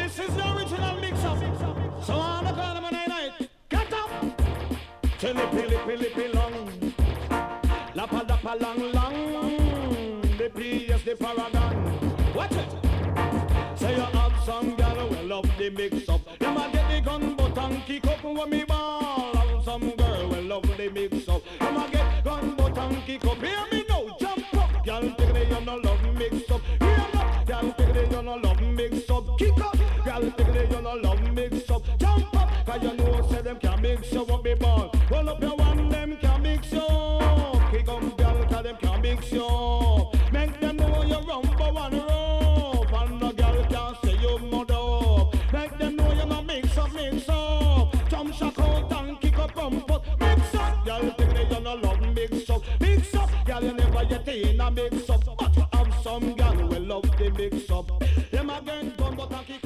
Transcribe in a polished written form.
This is the original mix-up. So on the corner of my night, get up. Chili pilly pilly pilong. Lapa lapa long long. The PS the paragon. Watch it. Say you have some girl will love the mix-up. Them a get the gun but and kick up when me ball. Have some girl will love the mix-up. Them a get gun but and kick up. Hear me now, jump up. Girl take it, you no love mix-up. Hear me, girl take it, you no love mix-up. Kick up, girl take it, you no love mix-up. Jump up, 'cause you know say them can mix you up me ball. Roll up your one, them can mix you up. Kick up, girl, 'cause them can mix you up. Make them know you run for one rope. And the girl can say you mother up. Make them know you no mix up, mix up. Jump shock out and kick up pump up. Mix up, girl, take it, you no love mix up. Mix up, girl, you never yet in a mix up. But you have some girl will love the mix up. Them again gun but and kick